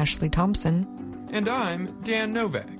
Ashley Thompson. And I'm Dan Novak.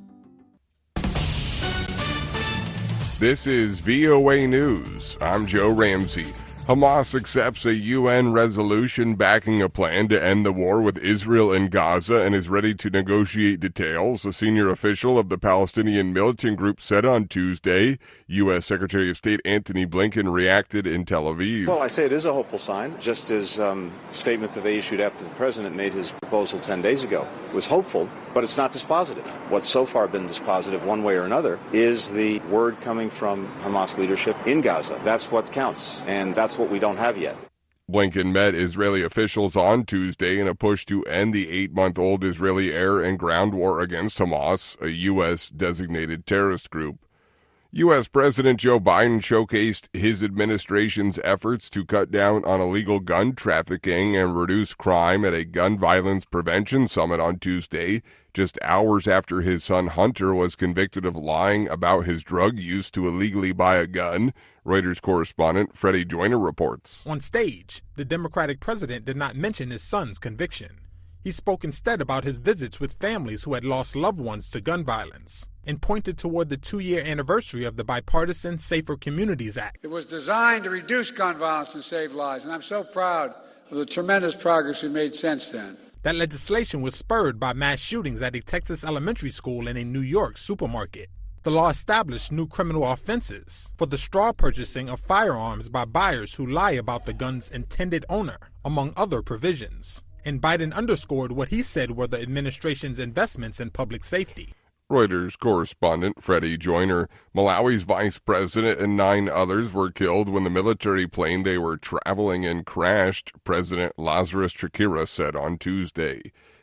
This is VOA News. I'm Joe Ramsey. Hamas accepts a UN resolution backing a plan to end the war with Israel in Gaza and is ready to negotiate details, a senior official of the Palestinian militant group said on Tuesday. U.S. Secretary of State Antony Blinken reacted in Tel Aviv. Well, I say it is a hopeful sign, just as a statement that they issued after the president made his proposal 10 days ago was hopeful, but it's not dispositive. What's so far been dispositive one way or another is the word coming from Hamas leadership in Gaza. That's what counts, and that's what we don't have yet. Blinken met Israeli officials on Tuesday in a push to end the 8-month-old Israeli air and ground war against Hamas, a U.S.-designated terrorist group. U.S. President Joe Biden showcased his administration's efforts to cut down on illegal gun trafficking and reduce crime at a gun violence prevention summit on Tuesday, just hours after his son Hunter was convicted of lying about his drug use to illegally buy a gun. Reuters correspondent Freddie Joyner reports. On stage, the Democratic president did not mention his son's conviction. He spoke instead about his visits with families who had lost loved ones to gun violence and pointed toward the 2-year anniversary of the bipartisan Safer Communities Act. It was designed to reduce gun violence and save lives, and I'm so proud of the tremendous progress we made since then. That legislation was spurred by mass shootings at a Texas elementary school and a New York supermarket. The law established new criminal offenses for the straw purchasing of firearms by buyers who lie about the gun's intended owner, among other provisions. And Biden underscored what he said were the administration's investments in public safety. Reuters correspondent Freddie Joyner. Malawi's vice president and 9 others were killed when the military plane they were traveling in crashed, President Lazarus Chakwera said on Tuesday.